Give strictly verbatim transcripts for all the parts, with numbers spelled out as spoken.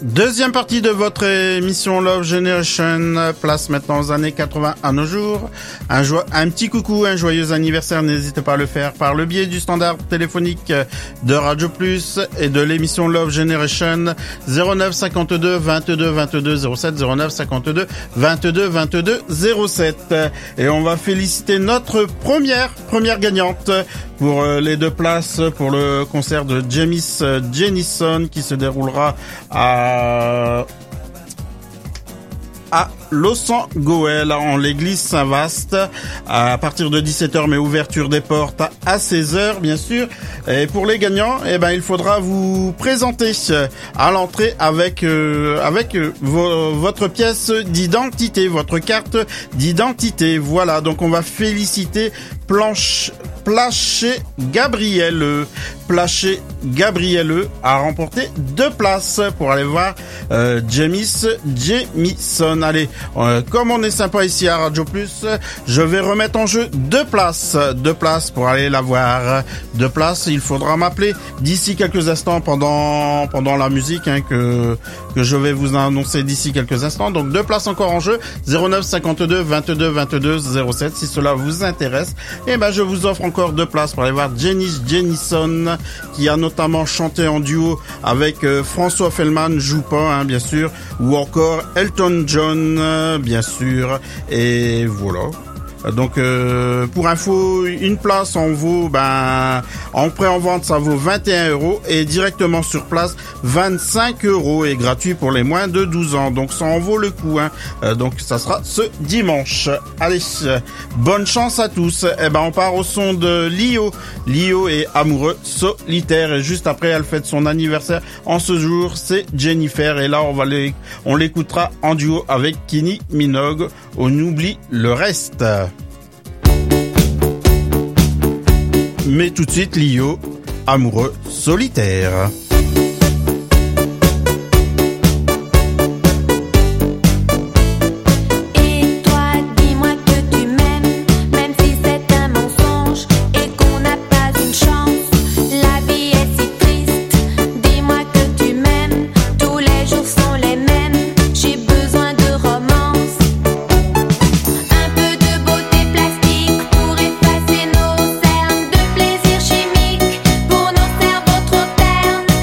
Deuxième partie de votre émission Love Generation, place maintenant aux années quatre-vingts à nos jours. Un, jo- un petit coucou, un joyeux anniversaire, n'hésitez pas à le faire par le biais du standard téléphonique de Radio Plus et de l'émission Love Generation zéro neuf cinquante-deux vingt-deux vingt-deux zéro sept zéro neuf cinquante-deux vingt-deux vingt-deux zéro sept. Et on va féliciter notre première, première gagnante pour les deux places pour le concert de James Jennison qui se déroulera à à Losangoel en l'église Saint-Vaast à partir de dix-sept heures, mais ouverture des portes à seize heures bien sûr. Et pour les gagnants, eh ben il faudra vous présenter à l'entrée avec euh, avec euh, vo- votre pièce d'identité, votre carte d'identité. Voilà, donc on va féliciter Planche Plaché Gabrielle. Plaché Gabrielle a remporté deux places pour aller voir euh, James Jennison. Allez, euh, comme on est sympa ici à Radio Plus, je vais remettre en jeu deux places, deux places pour aller la voir. Deux places, il faudra m'appeler d'ici quelques instants pendant pendant la musique hein, que que je vais vous annoncer d'ici quelques instants. Donc deux places encore en jeu, zéro neuf cinquante-deux vingt-deux vingt-deux zéro sept si cela vous intéresse. Et ben je vous offre encore deux places pour aller voir James Jennison qui a notamment chanté en duo avec euh, François Fellman, joue pas hein, bien sûr, ou encore Elton John euh, bien sûr. Et voilà. Donc euh, pour info, une place en vaut ben en pré-en-vente ça vaut vingt et un euros et directement sur place vingt-cinq euros et gratuit pour les moins de douze ans. Donc ça en vaut le coup hein. Euh, donc ça sera ce dimanche. Allez, bonne chance à tous. Et ben on part au son de Lio. Lio est amoureux solitaire et juste après elle fête son anniversaire en ce jour, c'est Jennifer et là on va les on l'écoutera en duo avec Kylie Minogue. On oublie le reste. Mais tout de suite, Lio, amoureux solitaire. Pour nos cerveaux trop ternes.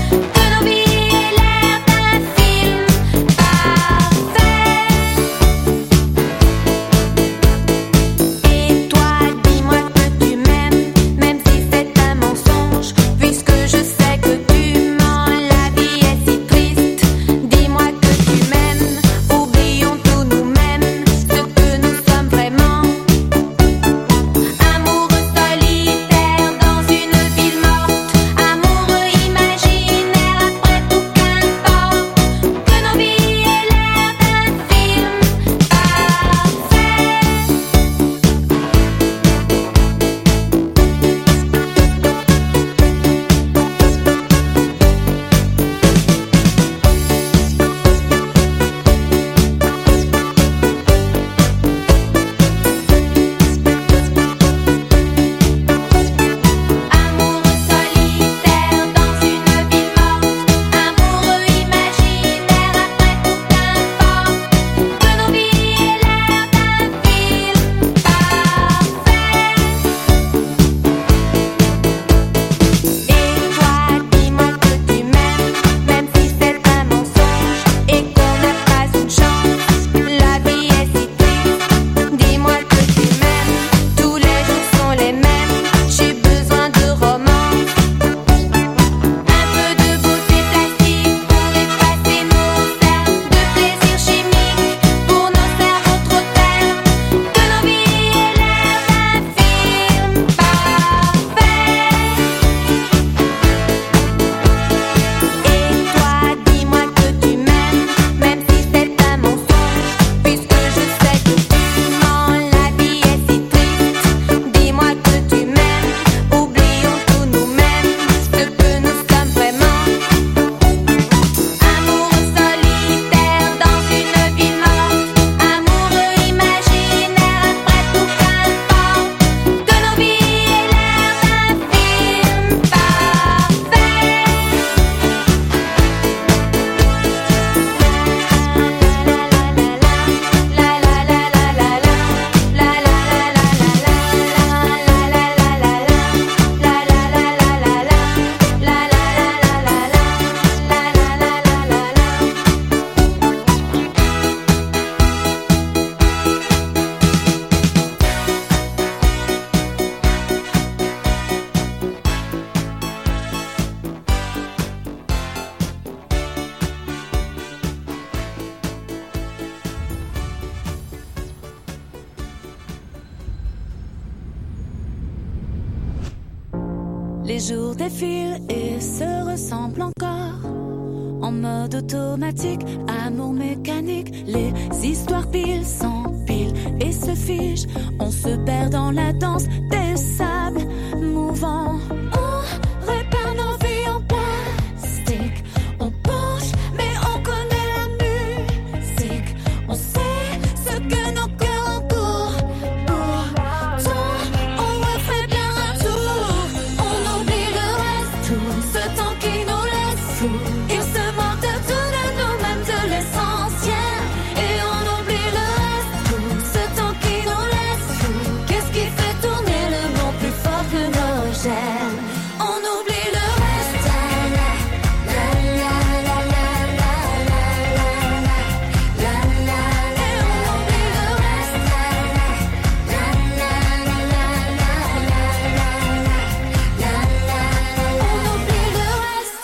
Les jours défilent et se ressemblent encore. En mode automatique, amour mécanique. Les histoires pile s'empilent et se figent. On se perd dans la danse des sables mouvants. On répare nos vies en plastique. On penche, mais on connaît la musique. On sait ce que nos cœurs encourent. Pourtant, on refait bien un tour. On oublie le reste, tout ce temps qui nous laisse fous. Il se manque de tout de nous-mêmes, de l'essentiel. Et on oublie le reste, tout ce temps qui nous laisse fous. Qu'est-ce qui fait tourner le monde plus fort que nos gènes? On oublie le reste. La, la, la, la, la, la, la, la, la, la. Et on oublie le reste. La, la, la, la, la, la, la, la, la. On oublie le reste.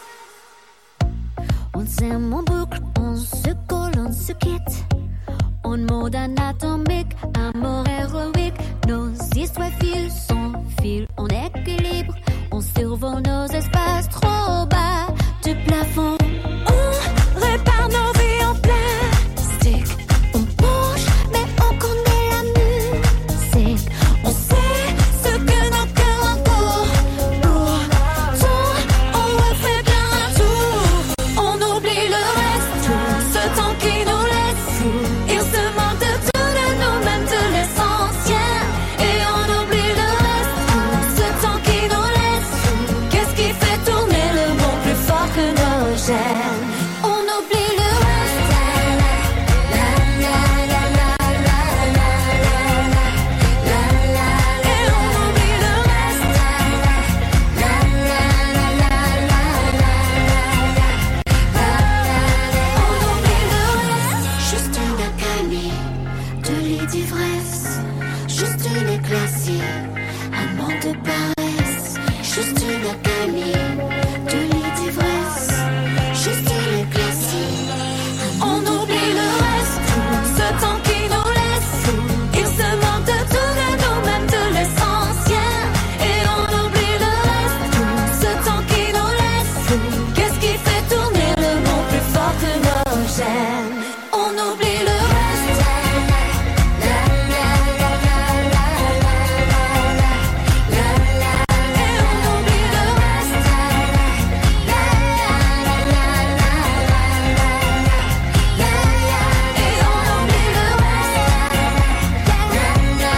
On s'aime en boucle, on se colle, on se quitte. En mode anatomique, amour héroïque. Nos histoires filent sans fil, en équilibre. On survole nos espaces trop bas du plafond. On répare nos vies en plastique. On bouge, mais on connaît la musique. On sait ce que nos cœurs encourent. Pourtant, on refait bien un tour. On oublie le reste, tout ce temps qui nous laisse fous. Il se manque de tout de nous-mêmes, de l'essentiel. Et on oublie le reste, tout ce temps qui nous laisse fous. Qu'est-ce qui fait tourner le monde plus fort que nos gènes? On oublie le reste. La, la, la, la, la, la, la, la, la. Et on oublie le reste. La, la, la, la, la, la, la, la. On oublie le reste. Juste une accalmie, de lit d'ivresse. Juste une éclaircie, un manque de paresse. Juste une accalmie, de lit d'ivresse. Juste une éclaircie. On oublie le reste, tout ce temps qui nous laisse fous. Il se manque de tout de nous-mêmes, de l'essentiel. Et on oublie le reste, tout ce temps qui nous laisse fous. Qu'est-ce qui fait tourner le monde plus fort que nos gènes? On oublie le reste. La, la, la, la, la, la, la, la, la. Et on oublie le reste. La, la, la, la, la, la, la, la. Et on oublie le reste. La, la, la, la,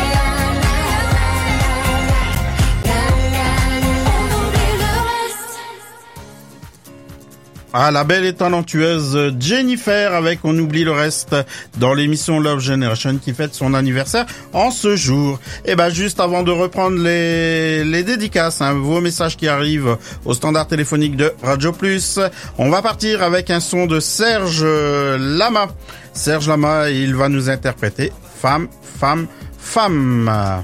la, la, la. On oublie le reste. Ah, la belle et talentueuse Jennifer avec On oublie le reste dans l'émission Love Generation qui fête son anniversaire en ce jour. Et ben juste avant de reprendre les les dédicaces, hein, vos messages qui arrivent au standard téléphonique de Radio Plus, on va partir avec un son de Serge Lama. Serge Lama, il va nous interpréter Femme, Femme, Femme.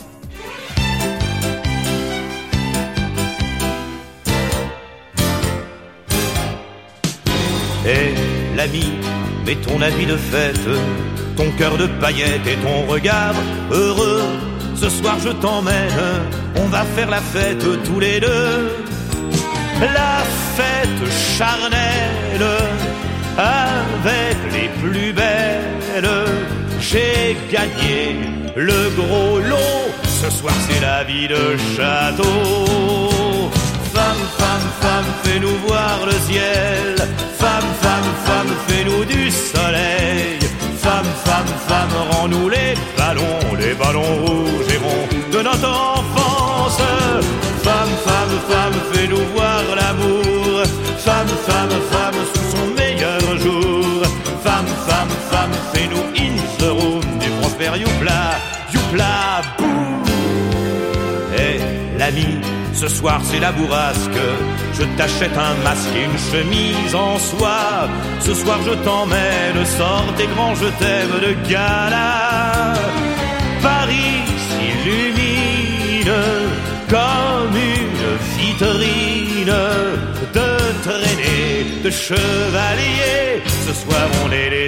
Et l'ami, mets ton habit de fête, ton cœur de paillettes et ton regard heureux. Ce soir je t'emmène, on va faire la fête tous les deux. La fête charnelle, avec les plus belles. J'ai gagné le gros lot, ce soir c'est la vie de château. Femme, femme, femme, fais-nous voir le ciel. Femme, femme, femme, fais-nous du soleil. Femme, femme, femme, rends-nous les ballons, les ballons rouges et ronds de notre enfance. Femme, femme, femme, fais-nous voir l'amour. Femme, femme, femme, sous son meilleur jour. Femme, femme, femme, fais-nous in the room du Prosper Youpla, Youpla, boum. Et l'ami, ce soir c'est la bourrasque. Je t'achète un masque et une chemise en soie. Ce soir je t'emmène, sors tes grands je t'aime de gala. Paris s'illumine comme une vitrine de traînée de chevaliers. Ce soir on est les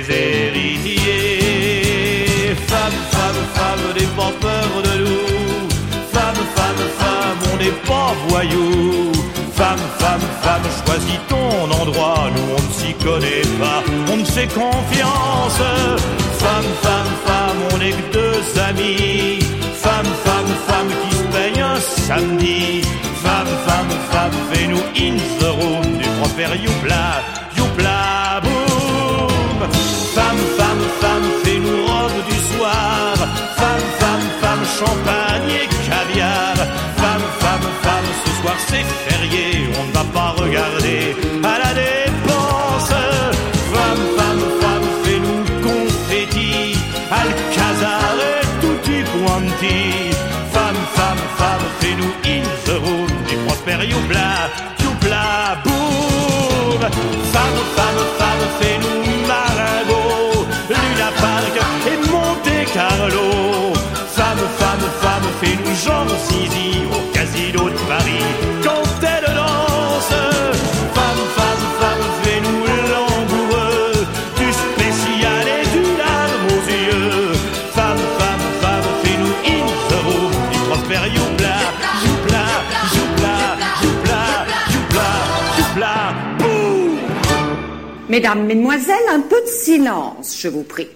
héritiers. Femme, femme, femme, n'aie pas peur de nous. Femme, femme, femme, on on n'est pas voyous. Femme, femme, femme, choisis ton endroit, nous on ne s'y connaît pas, on ne fait confiance. Femme, femme, femme, on n'est que deux amis. Femme, femme, femme, qui se peigne un samedi. Femme, femme, femme, fais-nous in the room du proper youpla, youpla, boum. Femme, femme, femme, fais-nous robe du soir. Femme, femme, femme, champagne et caviar. Femme, femme, femme, ce soir c'est férié, on ne va pas regarder à la dépense. Femme, femme, femme, fais-nous confetti, Alcazar et tutti quanti. Femme, femme, femme, fais-nous in the room du prospère youpla, youpla, boum. Femme, femme, femme, fais-nous Marengo, Luna Park et Monte Carlo. Femme, femme, femme, fais-nous Jean Zizi au casino de Paris quand elle danse. Femme, femme, femme, fais-nous langoureux du spécial et du larme aux yeux. Femme, femme, femme, fais-nous in the room du prospère youpla, youpla, youpla, youpla, youpla, youpla, boum. Mesdames, mesdemoiselles, un peu de silence, je vous prie.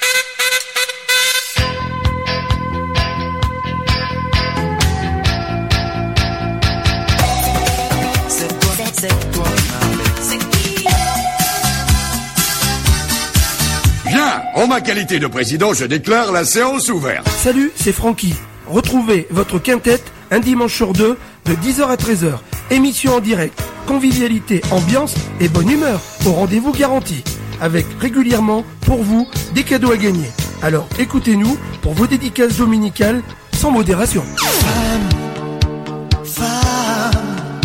Bien, en ma qualité de président, je déclare la séance ouverte. Salut, c'est Francky. Retrouvez votre quintette un dimanche sur deux de dix heures à treize heures. Émission en direct, convivialité, ambiance et bonne humeur au rendez-vous garanti. Avec régulièrement, pour vous, des cadeaux à gagner. Alors écoutez-nous pour vos dédicaces dominicales sans modération. Femme, femme,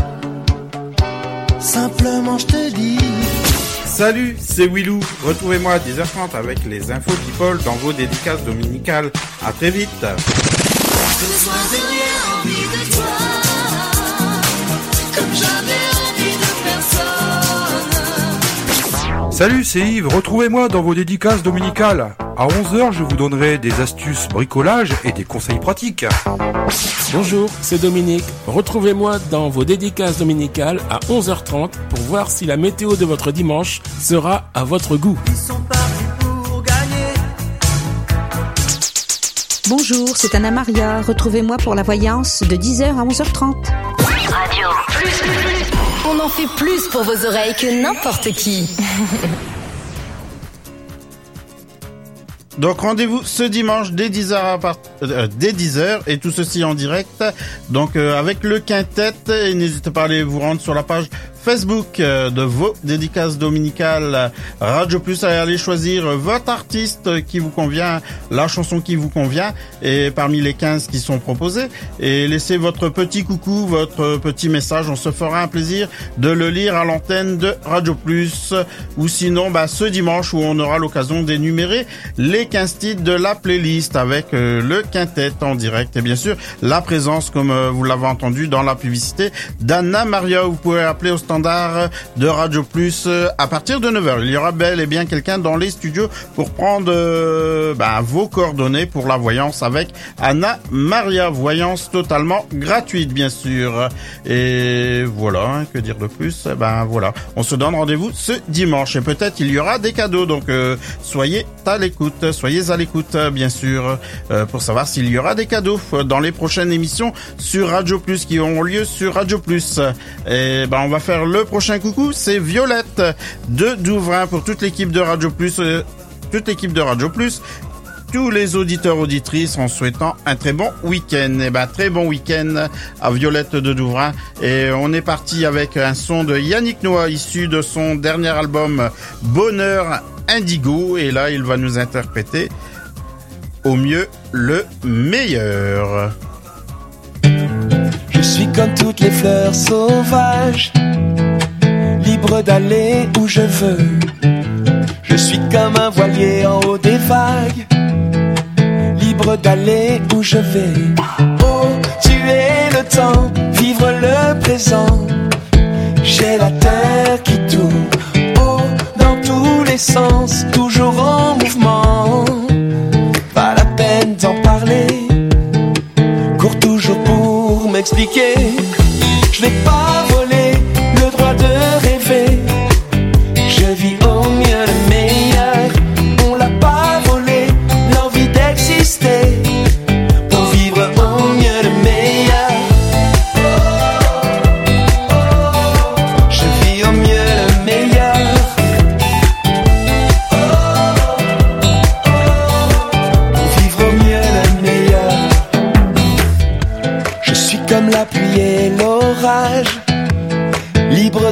simplement je te dis. Salut, c'est Willou. Retrouvez-moi à dix heures trente avec les infos people dans vos dédicaces dominicales. À très vite. Ce soir j'ai rien envie de toi, comme j'avais envie de personne. Salut, c'est Yves. Retrouvez-moi dans vos dédicaces dominicales. À onze heures, je vous donnerai des astuces bricolage et des conseils pratiques. Bonjour, c'est Dominique. Retrouvez-moi dans vos dédicaces dominicales à onze heures trente pour voir si la météo de votre dimanche sera à votre goût. Ils sont partis pour gagner. Bonjour, c'est Anna Maria. Retrouvez-moi pour la voyance de dix heures à onze heures trente. Radio. Plus, plus, plus. On en fait plus pour vos oreilles que n'importe qui. Donc rendez-vous ce dimanche dès dix heures, à part... euh, dès dix heures et tout ceci en direct. Donc euh, avec le quintet, et n'hésitez pas à aller vous rendre sur la page Facebook euh, de vos dédicaces dominicales Radio Plus, à aller choisir votre artiste qui vous convient, la chanson qui vous convient, et parmi les quinze qui sont proposés, et laissez votre petit coucou, votre petit message. On se fera un plaisir de le lire à l'antenne de Radio Plus, ou sinon bah, ce dimanche où on aura l'occasion d'énumérer les quinze titres de la playlist avec euh, le quintet en direct, et bien sûr la présence, comme euh, vous l'avez entendu dans la publicité, d'Anna Maria. Vous pouvez appeler au standard de Radio Plus euh, à partir de neuf heures. Il y aura bel et bien quelqu'un dans les studios pour prendre euh, bah, vos coordonnées pour la voyance avec Anna Maria. Voyance totalement gratuite, bien sûr. Et voilà, hein, que dire de plus? Ben voilà, on se donne rendez-vous ce dimanche, et peut-être il y aura des cadeaux, donc euh, soyez à l'écoute, soyez à l'écoute, bien sûr, euh, pour savoir s'il y aura des cadeaux dans les prochaines émissions sur Radio Plus, qui auront lieu sur Radio Plus. Et ben on va faire le prochain coucou, c'est Violette de Douvrin pour toute l'équipe de Radio Plus, euh, toute l'équipe de Radio Plus, tous les auditeurs auditrices, en souhaitant un très bon week-end. Et ben très bon week-end à Violette de Douvrin. Et on est parti avec un son de Yannick Noah issu de son dernier album Bonheur Indigo, et là il va nous interpréter au mieux le meilleur. Je suis comme toutes les fleurs sauvages, libre d'aller où je veux. Je suis comme un voilier en haut des vagues, libre d'aller où je vais. Oh, tu es le temps, vivre le présent. J'ai la terre qui tourne, oh, dans tous les sens, toujours en mouvement. Pas la peine d'en parler, cours toujours pour m'expliquer.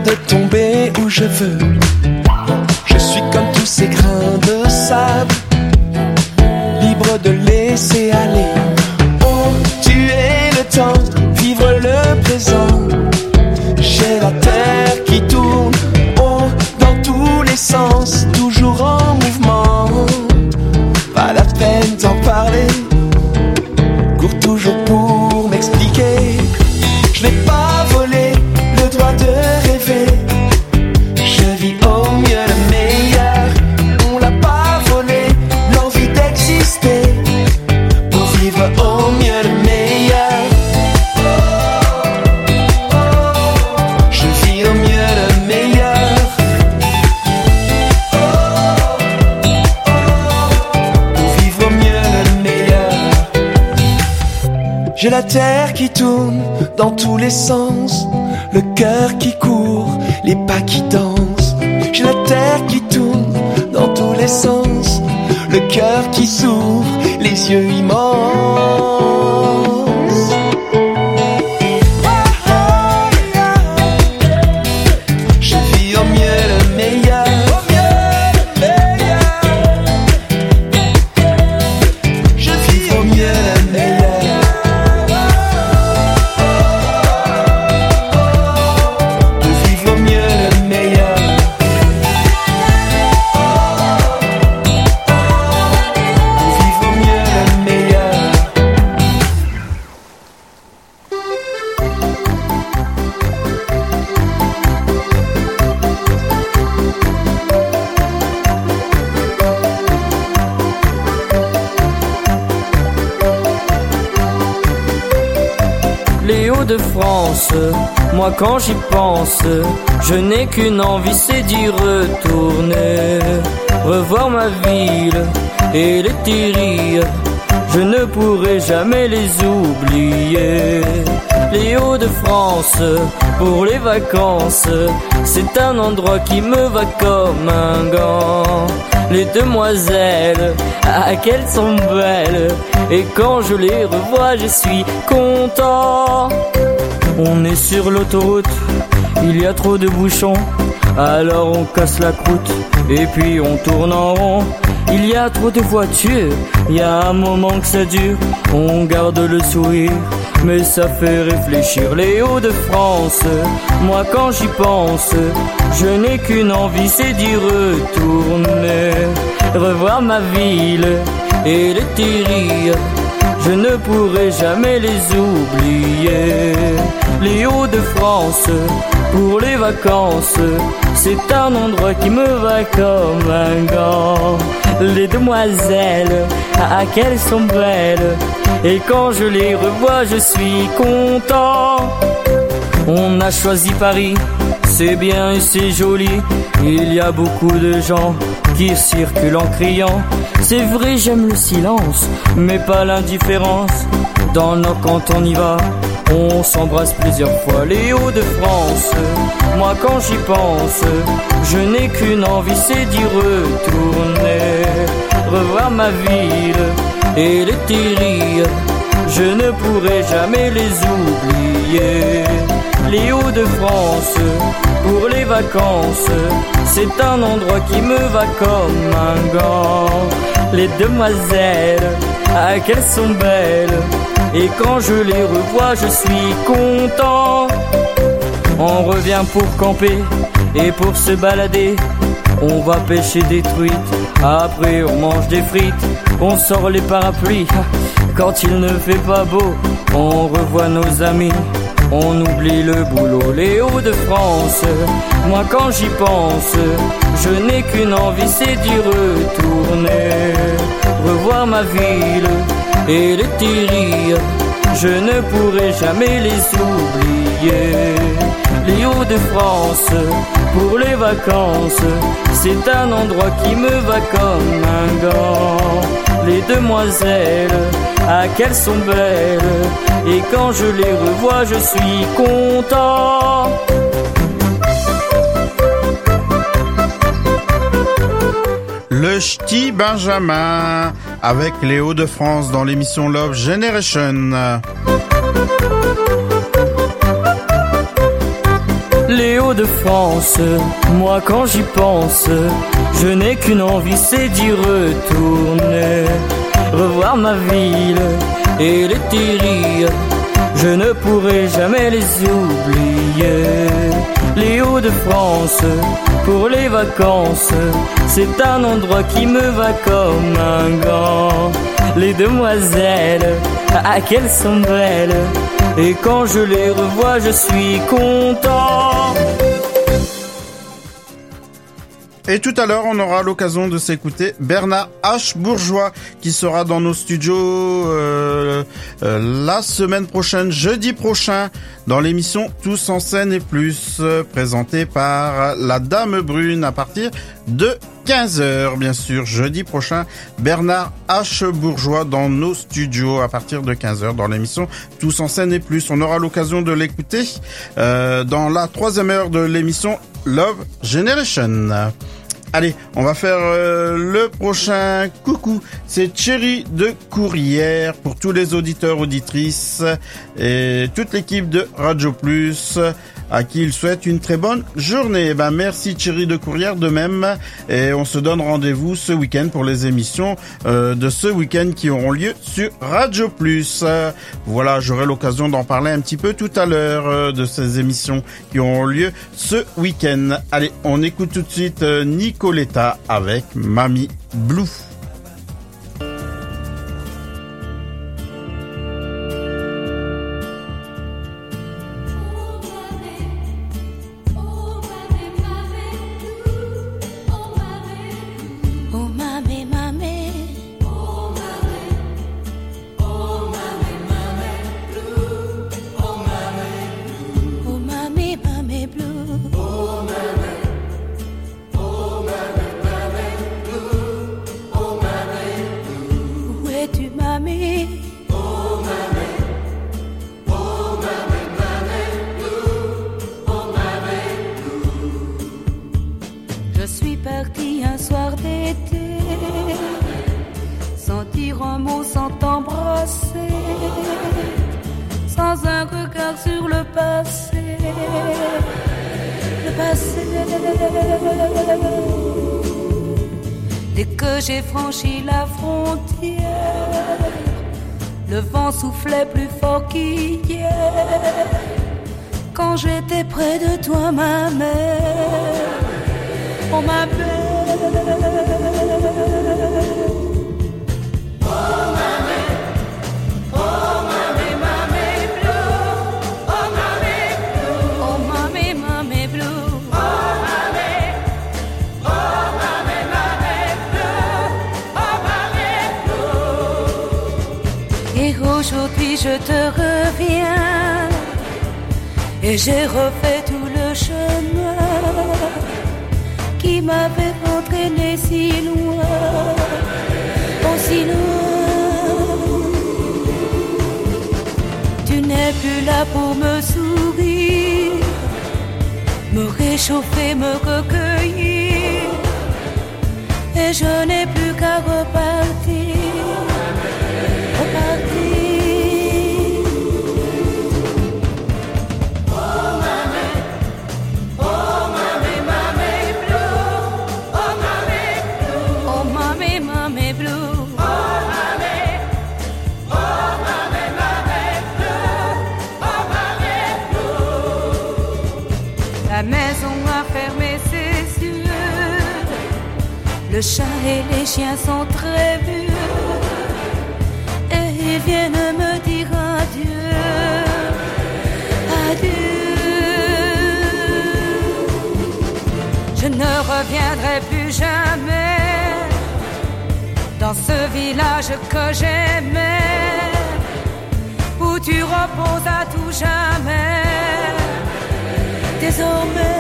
de tomber où je veux. Je suis comme tous ces grains de sable, libre de laisser aller. Oh, tuer le temps, vivre le présent. J'ai la terre qui tourne, oh, dans tous les sens, toujours en mouvement. Pas la peine d'en parler, cours toujours pour m'expliquer. Je n'ai pas volé le droit de rêver. Je vis au mieux le meilleur. On l'a pas volé l'envie d'exister pour vivre au mieux le meilleur. Je vis au mieux le meilleur pour vivre au mieux le meilleur. J'ai la terre qui tourne dans tous les sens, le cœur qui court, les pas qui dansent. J'ai la terre qui tourne dans tous les sens, le cœur qui s'ouvre, les yeux immenses. Je vis au mieux le meilleur. Je vis au mieux le meilleur. De France, moi quand j'y pense, je n'ai qu'une envie, c'est d'y retourner, revoir ma ville et les terrils, je ne pourrai jamais les oublier. Les Hauts-de-France, pour les vacances, c'est un endroit qui me va comme un gant. Les demoiselles, ah qu'elles sont belles, et quand je les revois je suis content. On est sur l'autoroute, il y a trop de bouchons, alors on casse la croûte et puis on tourne en rond. Il y a trop de voitures, il y a un moment que ça dure, on garde le sourire, mais ça fait réfléchir. Les Hauts-de-France, moi quand j'y pense, je n'ai qu'une envie, c'est d'y retourner, revoir ma ville et les terrils, je ne pourrai jamais les oublier. Les Hauts-de-France, pour les vacances, c'est un endroit qui me va comme un gant. Les demoiselles, ah qu'elles sont belles, et quand je les revois je suis content. On a choisi Paris, c'est bien et c'est joli, il y a beaucoup de gens qui circulent en criant. C'est vrai, j'aime le silence, mais pas l'indifférence. Dans le Nord quand on y va, on s'embrasse plusieurs fois. Les Hauts-de-France, moi quand j'y pense, je n'ai qu'une envie, c'est d'y retourner, revoir ma ville et les terrils, je ne pourrai jamais les oublier. Les Hauts-de-France, pour les vacances, c'est un endroit qui me va comme un gant. Les demoiselles, ah qu'elles sont belles, et quand je les revois je suis content. On revient pour camper et pour se balader, on va pêcher des truites, après on mange des frites, on sort les parapluies quand il ne fait pas beau, on revoit nos amis, on oublie le boulot. Les Hauts-de-France, moi quand j'y pense, je n'ai qu'une envie, c'est d'y retourner, revoir ma ville et les terrils, je ne pourrai jamais les oublier. Les Hauts-de-France, pour les vacances, c'est un endroit qui me va comme un gant. Les demoiselles, ah qu'elles sont belles, et quand je les revois je suis content. Le Ch'ti Benjamin avec les Hauts-de-France dans l'émission Love Generation. les Hauts-de-France. Moi quand j'y pense, je n'ai qu'une envie, c'est d'y retourner, revoir ma ville et les terris. Je ne pourrai jamais les oublier. Les Hauts-de-France, pour les vacances, c'est un endroit qui me va comme un gant. Les demoiselles, ah qu'elles sont belles, et quand je les revois je suis content. Et tout à l'heure, on aura l'occasion de s'écouter Bernard H. Bourgeois, qui sera dans nos studios euh, euh, la semaine prochaine, jeudi prochain, dans l'émission Tous en scène et plus, euh, présentée par la Dame Brune à partir de quinze heures, bien sûr. Jeudi prochain, Bernard H. Bourgeois dans nos studios à partir de quinze heures dans l'émission Tous en scène et plus. On aura l'occasion de l'écouter euh, dans la troisième heure de l'émission Love Generation. Allez, on va faire euh, le prochain coucou. C'est Thierry de Courrières pour tous les auditeurs, auditrices et toute l'équipe de Radio Plus, à qui il souhaite une très bonne journée. Eh ben, merci Thierry de Courrières de même. Et on se donne rendez-vous ce week-end pour les émissions euh, de ce week-end qui auront lieu sur Radio Plus. Euh, voilà, j'aurai l'occasion d'en parler un petit peu tout à l'heure euh, de ces émissions qui auront lieu ce week-end. Allez, on écoute tout de suite euh, Nicoletta avec Mamie Blue. Dès que j'ai franchi la frontière, le vent soufflait plus fort qu'hier. Quand j'étais près de toi, ma mère, on m'appelait. Aujourd'hui je te reviens et j'ai refait tout le chemin qui m'avait entraîné si loin, aussi loin. Tu n'es plus là pour me sourire, me réchauffer, me recueillir, et je n'ai plus qu'à repartir. Le chat et les chiens sont très vieux et ils viennent me dire adieu, adieu. Je ne reviendrai plus jamais dans ce village que j'aimais, où tu reposes à tout jamais, désormais.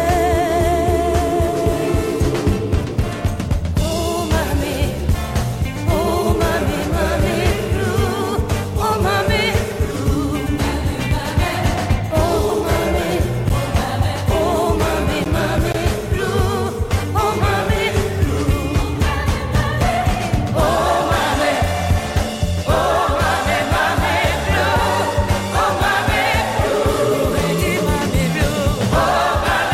Oh,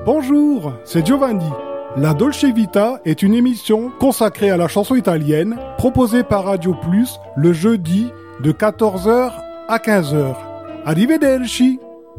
Bonjour, c'est Giovanni. La Dolce Vita est une émission consacrée à la chanson italienne, proposée par Radio Plus le jeudi de quatorze heures à quinze heures. Arrivederci.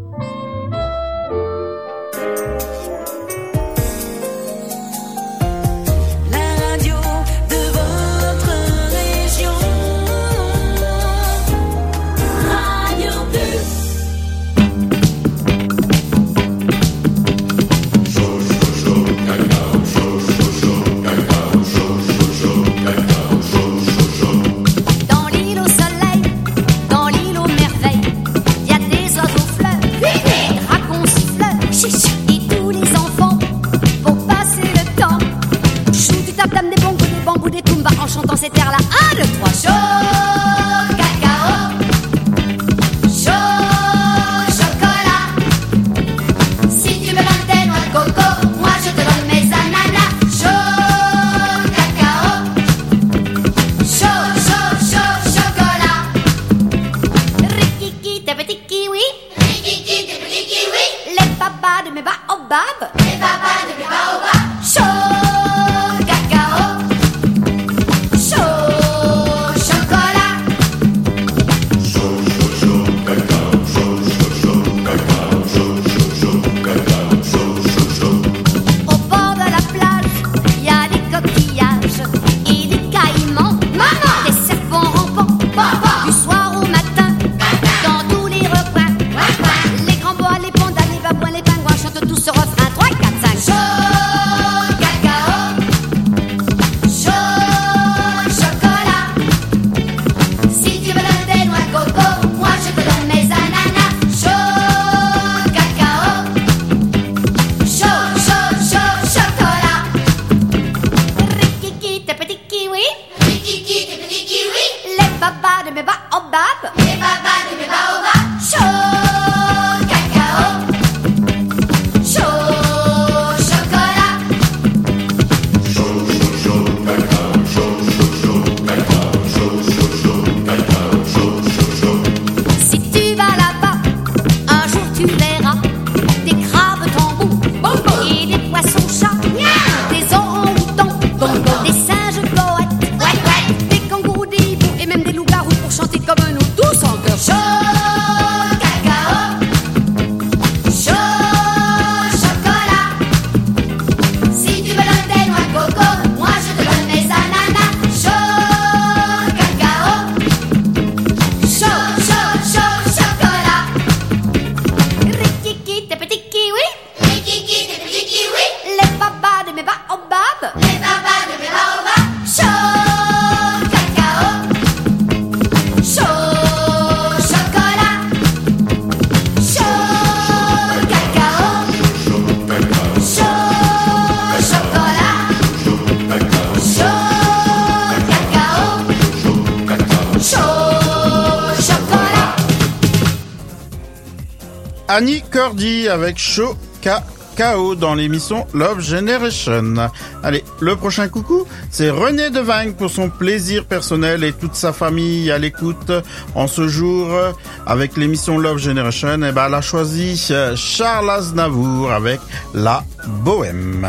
Annie Cordy avec Chaud Cacao dans l'émission Love Generation. Allez, le prochain coucou, c'est René Devagne pour son plaisir personnel et toute sa famille à l'écoute en ce jour avec l'émission Love Generation. Et ben, elle a choisi Charles Aznavour avec La Bohème.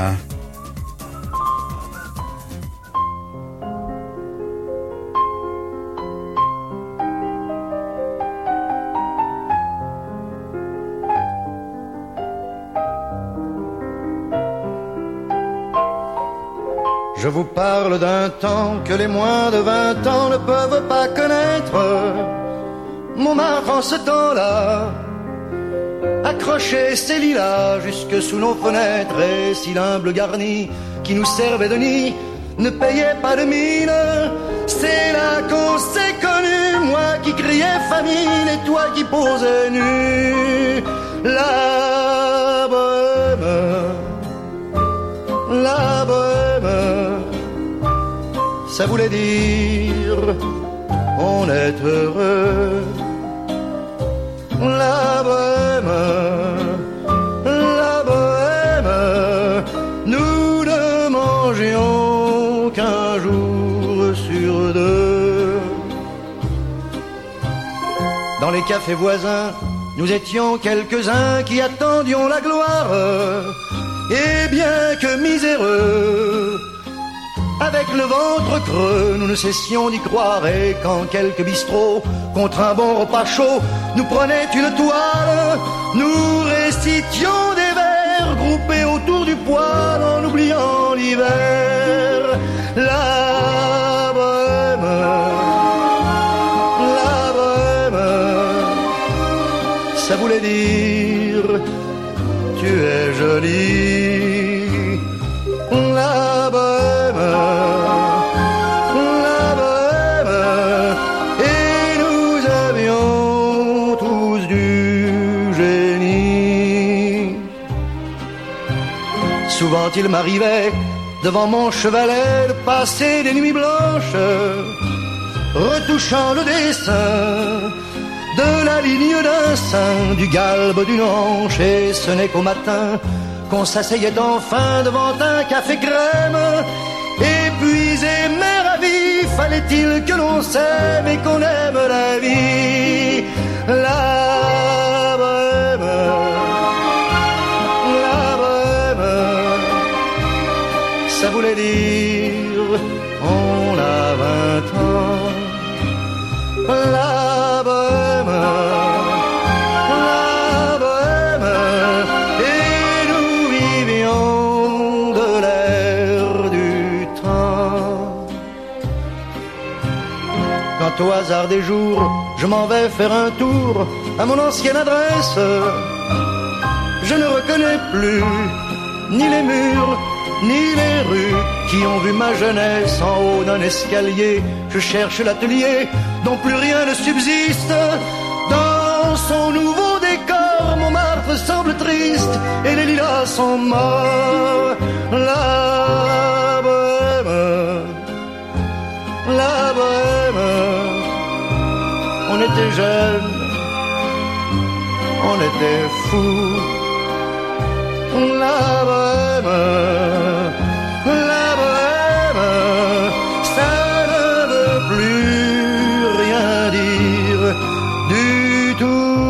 Je vous parle d'un temps que les moins de vingt ans ne peuvent pas connaître. Montmartre en ce temps-là accrochait ses lilas jusque sous nos fenêtres, et si l'humble garni qui nous servait de nid ne payait pas de mine, c'est là qu'on s'est connus, moi qui criais famine et toi qui posais nu. La bohème, la bohème, ça voulait dire on est heureux. La bohème, la bohème, nous ne mangions qu'un jour sur deux. Dans les cafés voisins, nous étions quelques-uns qui attendions la gloire. Et bien que miséreux, avec le ventre creux, nous ne cessions d'y croire. Et quand quelques bistrots, contre un bon repas chaud, nous prenaient une toile, nous récitions des vers groupés autour du poêle en oubliant l'hiver. La bohème, la bohème, ça voulait dire tu es jolie. La bohème, la bohème, et nous avions tous du génie. Souvent il m'arrivait devant mon chevalet de passer des nuits blanches, retouchant le dessin de la ligne d'un sein, du galbe d'une hanche. Et ce n'est qu'au matin qu'on s'asseyait enfin devant un café crème. Épuisé mais ravi, fallait-il que l'on s'aime et qu'on aime la vie. La bohème, la bohème, ça voulait dire on a vingt ans. La bohème, la bohème, et nous vivions de l'air du temps. Quand au hasard des jours, je m'en vais faire un tour à mon ancienne adresse, je ne reconnais plus ni les murs, ni les rues qui ont vu ma jeunesse en haut d'un escalier. Je cherche l'atelier dont plus rien ne subsiste. Dans son nouveau décor, Montmartre semble triste et les lilas sont morts. La bohème, la bohème, on était jeunes, on était fous. La bohème, la bohème, ça ne veut plus rien dire du tout.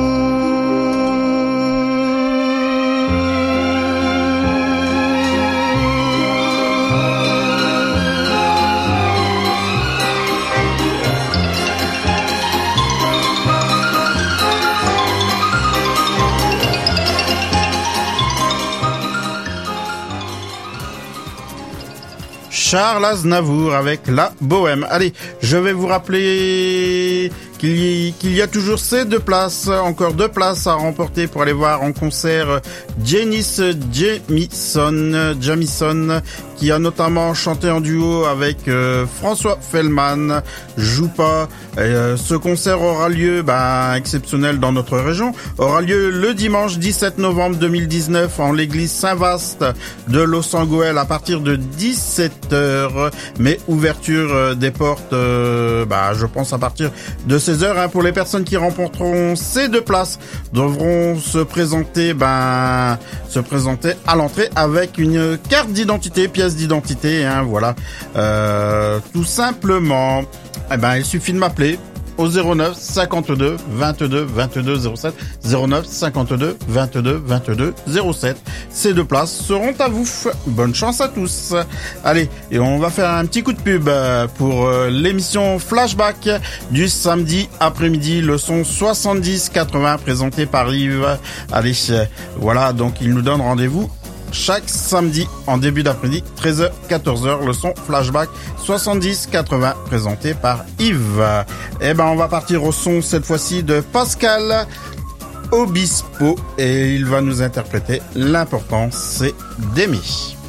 Charles Aznavour avec La Bohème. Allez, je vais vous rappeler qu'il y, qu'il y a toujours ces deux places, encore deux places à remporter pour aller voir en concert Janice Jamison, Jamison, qui a notamment chanté en duo avec euh, François Fellman, Joue pas. Et, euh, ce concert aura lieu, bah, exceptionnel dans notre région, aura lieu le dimanche dix-sept novembre deux mille dix-neuf en l'église Saint-Vaast de Los-Angeles à partir de dix-sept heures, mais ouverture euh, des portes, euh, bah, je pense à partir de seize heures, hein, pour les personnes qui remporteront ces deux places, devront se présenter, ben, se présenter à l'entrée avec une carte d'identité, pièce d'identité, hein, voilà, euh, tout simplement. Eh ben, il suffit de m'appeler au zéro neuf cinquante-deux vingt-deux vingt-deux zéro sept, zéro neuf cinquante-deux vingt-deux vingt-deux zéro sept. Ces deux places seront à vous. Bonne chance à tous. Allez, et on va faire un petit coup de pub pour l'émission Flashback du samedi après-midi, le son soixante-dix quatre-vingts présenté par Yves. Allez, voilà, donc il nous donne rendez-vous chaque samedi en début d'après-midi, treize heures quatorze heures, le son Flashback soixante-dix quatre-vingts présenté par Yves. Eh ben, on va partir au son cette fois-ci de Pascal Obispo et il va nous interpréter L'important c'est d'aimer.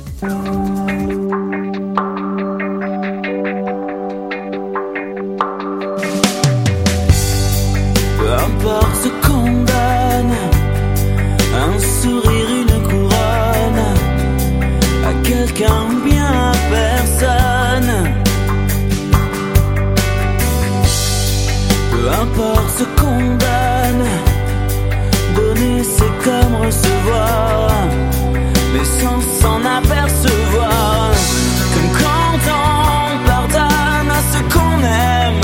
Peu importe ce qu'on donne, un sourire, une couronne, à quelqu'un ou bien à personne. Peu importe ce qu'on donne, donner c'est comme recevoir, mais sans s'en apercevoir. Comme quand on pardonne à ce qu'on aime,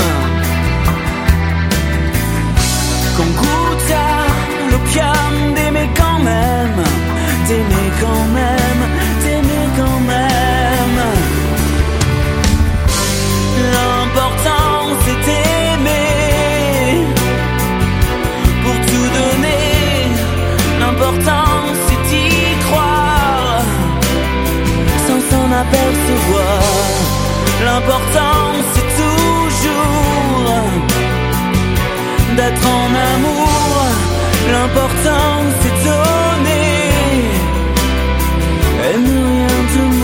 qu'on goûte à l'opium d'aimer quand même, d'aimer quand même. L'important c'est toujours d'être en amour. L'important c'est donner et ne rien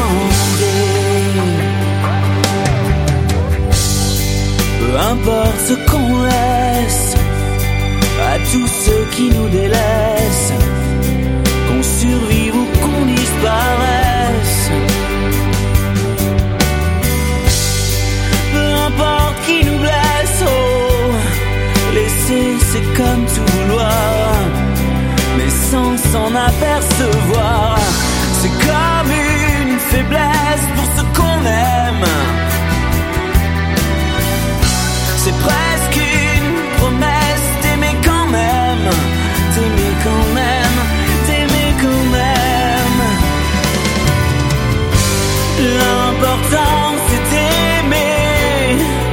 demander. Peu importe ce qu'on laisse à tous ceux qui nous délaissent, qu'on survive ou qu'on disparaisse. Peu importe qui nous blesse, oh, laisser c'est comme tout vouloir, mais sans s'en apercevoir. C'est comme une faiblesse pour ce qu'on aime. C'est presque une promesse d'aimer quand même, d'aimer quand même, d'aimer quand même. L'important c'est d'aimer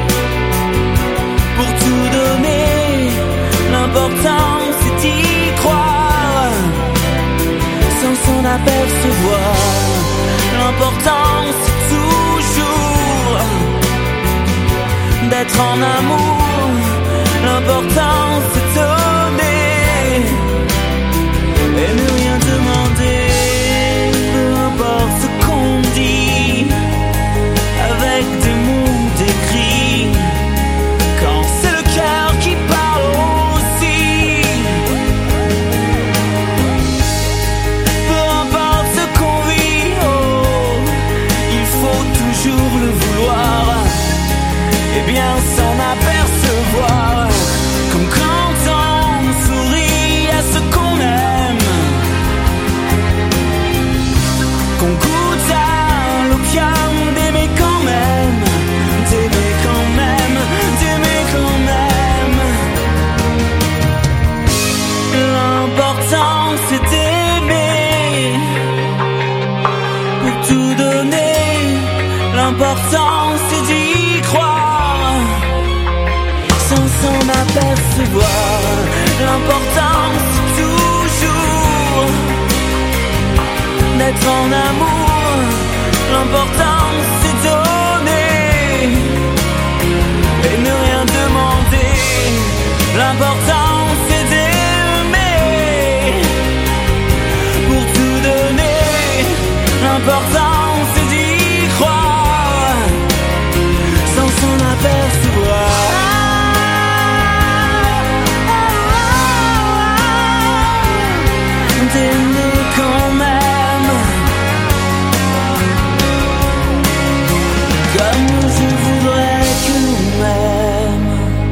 pour tout donner. L'important c'est d'y croire sans s'en apercevoir. L'important c'est toujours d'être en amour. L'important c'est donner et ne rien demander. Peu importe ce qu'on dit avec des mots décrits, quand c'est le cœur qui parle aussi. Peu importe ce qu'on vit, oh, il faut toujours le vouloir et bien s'en apercevoir. Comme quand on sourit à ce qu'on aime, qu'on goûte à l'opium d'aimer quand même, d'aimer quand même, d'aimer quand même. L'important c'est d'aimer pour tout donner. L'important c'est d'y croire sans s'en apercevoir. L'important c'est toujours d'être en amour. L'important c'est donner et ne rien demander. L'important c'est d'aimer pour tout donner. L'important c'est d'y croire sans s'en apercevoir. D'aimer quand même comme je voudrais que l'on m'aime.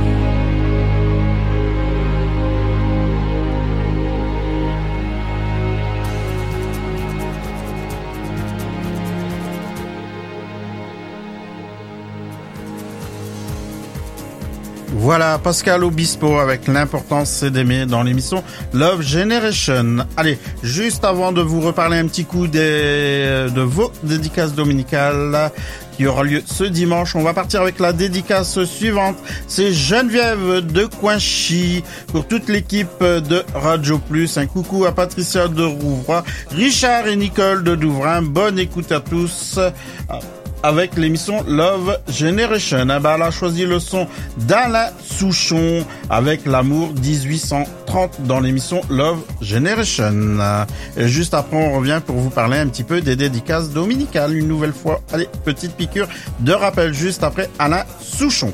Voilà, Pascal Obispo avec l'importance c'est d'aimer dans l'émission Love Generation. Allez, juste avant de vous reparler un petit coup des, de vos dédicaces dominicales qui aura lieu ce dimanche, on va partir avec la dédicace suivante. C'est Geneviève de Coinchy pour toute l'équipe de Radio Plus. Un coucou à Patricia de Rouvroy, Richard et Nicole de Douvrin. Bonne écoute à tous avec l'émission Love Generation. Eh ben, elle a choisi le son d'Alain Souchon avec l'amour dix-huit cent trente dans l'émission Love Generation. Et juste après, on revient pour vous parler un petit peu des dédicaces dominicales une nouvelle fois. Allez, petite piqûre de rappel juste après Alain Souchon.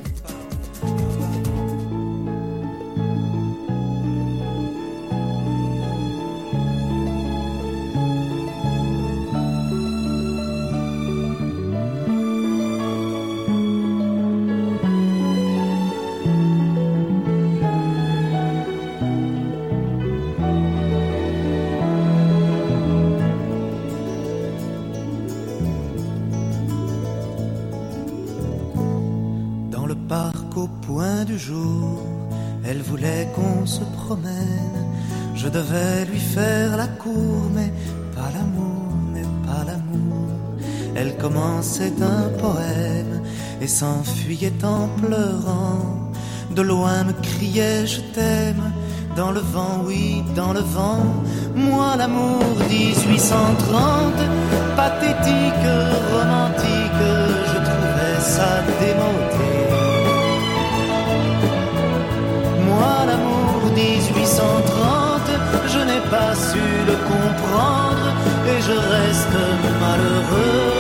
Elle voulait qu'on se promène. Je devais lui faire la cour, mais pas l'amour, mais pas l'amour. Elle commençait un poème et s'enfuyait en pleurant. De loin me criait je t'aime, dans le vent, oui, dans le vent. Moi l'amour dix-huit cent trente, pathétique, romantique, je trouvais ça démodé. Moi l'amour dix-huit cent trente, je n'ai pas su le comprendre et je reste malheureux,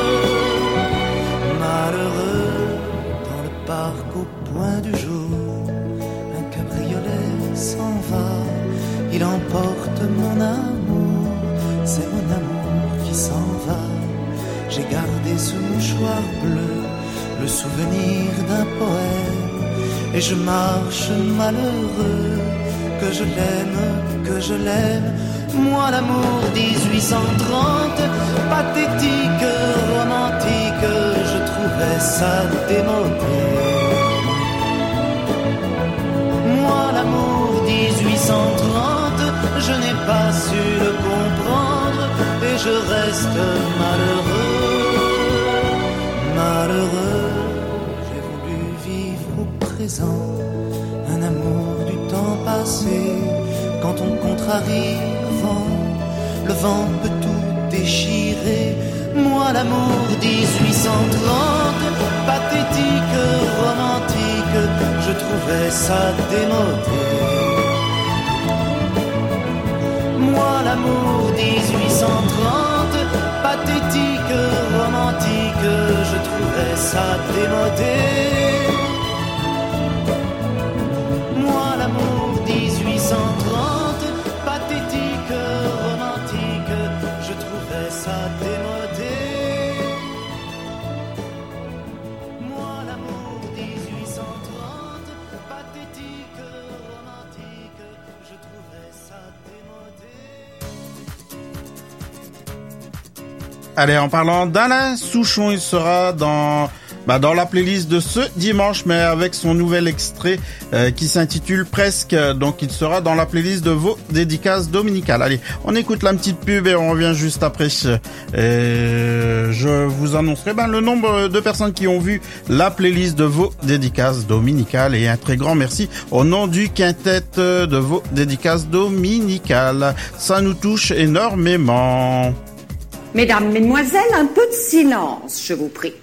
malheureux dans le parc au point du jour. Un cabriolet s'en va, il emporte mon amour, c'est mon amour qui s'en va. J'ai gardé ce mouchoir bleu, le souvenir d'un poème, et je marche malheureux, que je l'aime, que je l'aime. Moi l'amour dix-huit cent trente, pathétique, romantique, je trouvais ça démodé. Moi l'amour dix-huit cent trente, je n'ai pas su le comprendre et je reste malheureux, malheureux. J'ai voulu vivre au présent, un amour du temps passé. Quand on contrarie le vent, le vent peut tout déchirer. Moi l'amour dix-huit cent trente, pathétique, romantique, je trouvais ça démodé. Moi l'amour dix-huit cent trente, pathétique, romantique, je trouvais ça démodé. Moi l'amour dix-huit cent trente, pathétique, romantique, je trouvais ça démodé. Moi l'amour dix-huit cent trente, pathétique, romantique, je trouvais ça démodé. Allez, en parlant d'Alain Souchon, il sera dans bah, dans la playlist de ce dimanche, mais avec son nouvel extrait euh, qui s'intitule Presque. Donc, il sera dans la playlist de vos dédicaces dominicales. Allez, on écoute la petite pub et on revient juste après. Et je vous annoncerai ben, le nombre de personnes qui ont vu la playlist de vos dédicaces dominicales. Et un très grand merci au nom du quintet de vos dédicaces dominicales. Ça nous touche énormément. Mesdames, Mesdemoiselles, un peu de silence, je vous prie.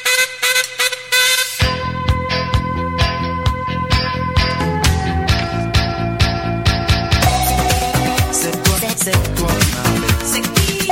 C'est toi, c'est toi, c'est qui?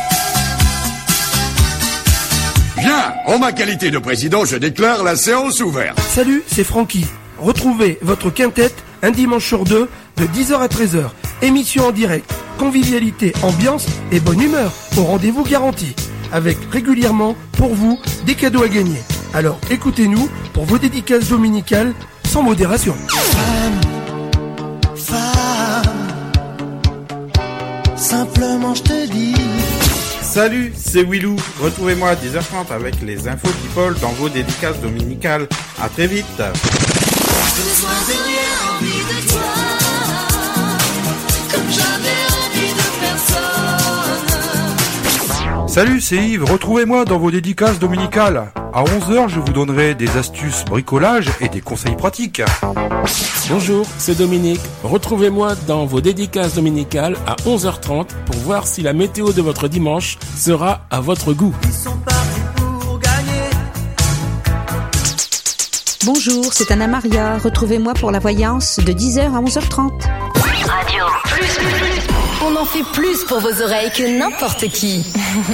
Bien, en ma qualité de président, je déclare la séance ouverte. Salut, c'est Francky. Retrouvez votre quintette un dimanche sur deux de dix heures à treize heures. Émission en direct, convivialité, ambiance et bonne humeur au rendez-vous garanti. Avec régulièrement, pour vous, des cadeaux à gagner. Alors écoutez-nous pour vos dédicaces dominicales sans modération. Femme, femme, simplement je te dis. Salut, c'est Willou. Retrouvez-moi à dix heures trente avec les infos people dans vos dédicaces dominicales. À très vite. Ce soir j'ai rien envie de toi, comme j'avais envie de personne. Salut, c'est Yves. Retrouvez-moi dans vos dédicaces dominicales. À onze heures, je vous donnerai des astuces bricolage et des conseils pratiques. Bonjour, c'est Dominique. Retrouvez-moi dans vos dédicaces dominicales à onze heures trente pour voir si la météo de votre dimanche sera à votre goût. Ils sont partis pour gagner. Bonjour, c'est Anna Maria. Retrouvez-moi pour la voyance de dix heures à onze heures trente. Radio. Plus, plus, plus. On en fait plus pour vos oreilles que n'importe qui.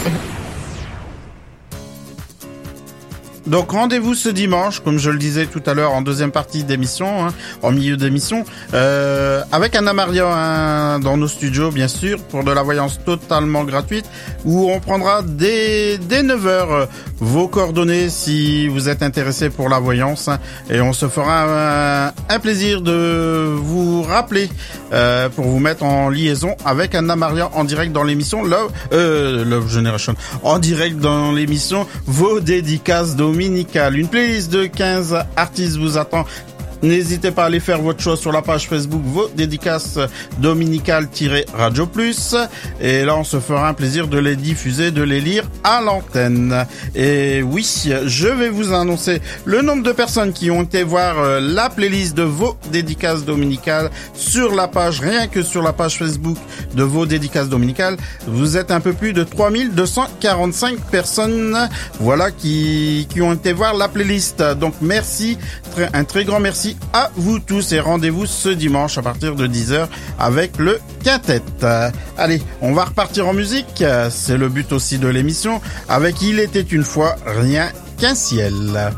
Donc rendez-vous ce dimanche, comme je le disais tout à l'heure en deuxième partie d'émission, hein, en milieu d'émission, euh, avec Anna Maria hein, dans nos studios bien sûr, pour de la voyance totalement gratuite, où on prendra dès, dès neuf heures vos coordonnées si vous êtes intéressé pour la voyance, hein, et on se fera un, un plaisir de vous rappeler euh, pour vous mettre en liaison avec Anna Maria en direct dans l'émission Love, euh, Love Generation, en direct dans l'émission Vos dédicaces dominicales. Une playlist de quinze artistes vous attend N'hésitez pas à aller faire votre choix sur la page Facebook Vos Dédicaces Dominicales-Radio Plus. Et là, on se fera un plaisir de les diffuser, de les lire à l'antenne. Et oui, je vais vous annoncer le nombre de personnes qui ont été voir la playlist de Vos Dédicaces Dominicales sur la page, rien que sur la page Facebook de Vos Dédicaces Dominicales. Vous êtes un peu plus de trois mille deux cent quarante-cinq personnes, voilà, qui, qui ont été voir la playlist. Donc merci, très, un très grand merci à vous tous et rendez-vous ce dimanche à partir de dix heures avec le quintet. Allez, on va repartir en musique, c'est le but aussi de l'émission, avec Il était une fois rien qu'un ciel.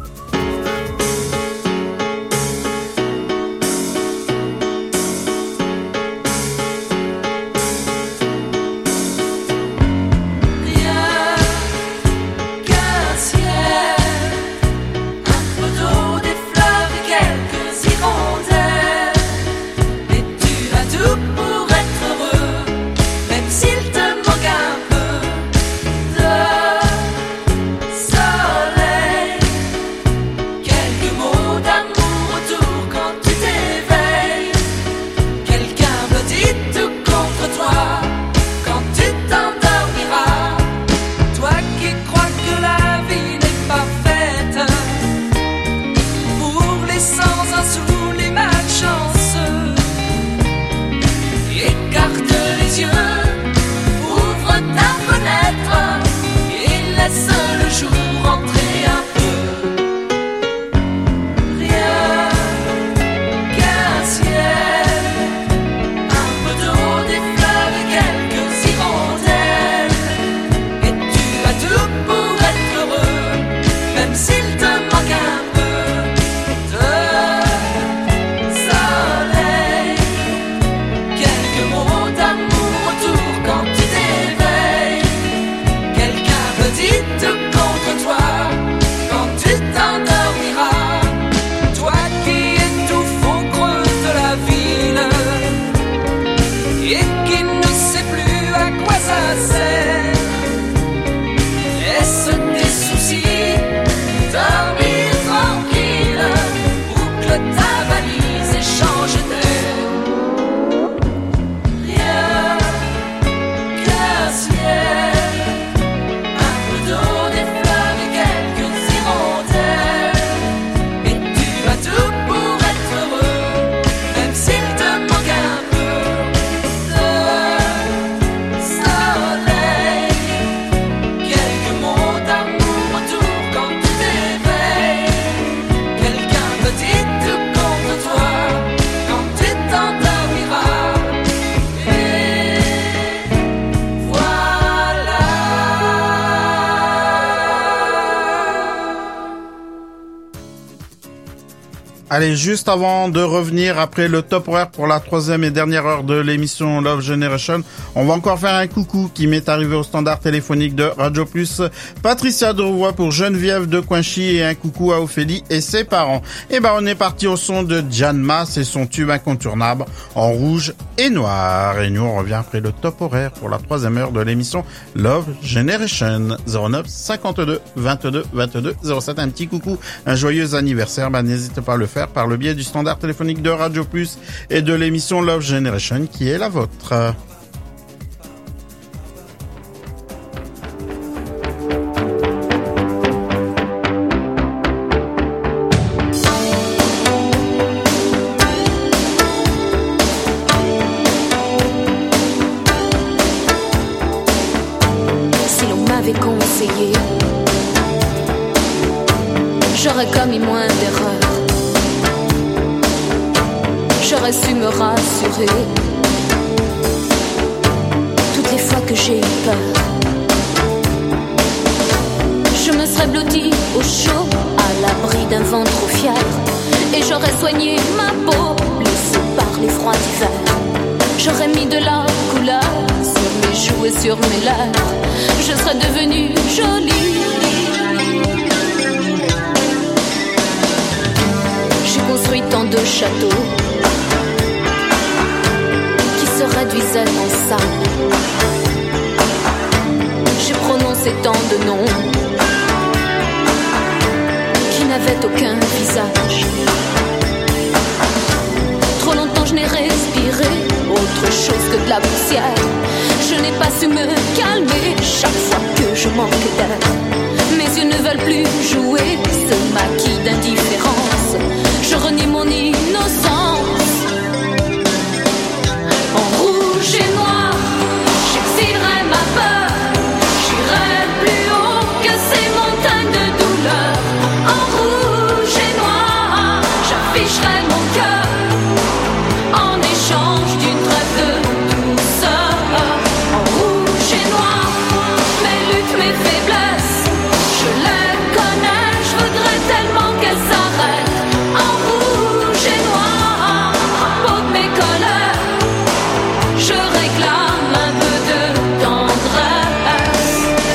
Allez, juste avant de revenir après le top horaire pour la troisième et dernière heure de l'émission Love Generation, on va encore faire un coucou qui m'est arrivé au standard téléphonique de Radio Plus. Patricia de Rouvroy pour Geneviève de Coinchy et un coucou à Ophélie et ses parents. Et ben, on est parti au son de Janma, c'est son tube incontournable en rouge et noir. Et nous, on revient après le top horaire pour la troisième heure de l'émission Love Generation. zéro neuf cinquante-deux vingt-deux vingt-deux zéro sept. Un petit coucou, un joyeux anniversaire. Ben, n'hésitez pas à le faire par le biais du standard téléphonique de Radio Plus et de l'émission Love Generation qui est la vôtre. Si l'on m'avait conseillé, j'aurais commis moins d'erreurs. J'aurais su me rassurer toutes les fois que j'ai eu peur. Je me serais blottie au chaud, à l'abri d'un vent trop fier, et j'aurais soigné ma peau, blessée par les froids d'hiver. J'aurais mis de la couleur sur mes joues et sur mes lèvres. Je serais devenue jolie. J'ai construit tant de châteaux se réduisait en sable. J'ai prononcé tant de noms qui n'avaient aucun visage. respirer autre chose que de la poussière. Je n'ai pas su me calmer chaque fois que je manque d'air. Mes yeux ne veulent plus jouer ce maquis d'indifférence. Je renie mon innocence. En rouge et noir, j'exilerai ma peur. J'irai plus haut que ces montagnes de douleur. En rouge et noir, j'afficherai mon cœur en échange d'une trêve de douceur. En rouge et noir, mes luttes, mes faiblesses, je les connais, je voudrais tellement qu'elles s'arrêtent. En rouge et noir, à peau de mes colères, je réclame un peu de tendresse.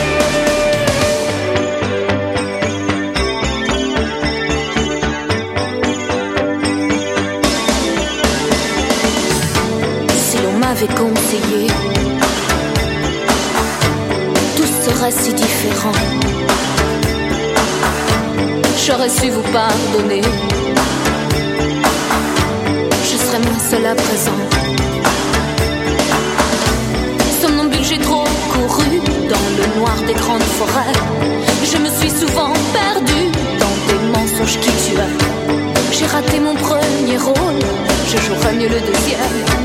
Si l'on m'avait conseillé, tout serait si différent. J'aurais su vous pardonner. Je serais moins seule à présent. Somnambule, j'ai trop couru dans le noir des grandes forêts. Je me suis souvent perdue dans des mensonges qui tuaient. J'ai raté mon premier rôle, je jouerai mieux le deuxième.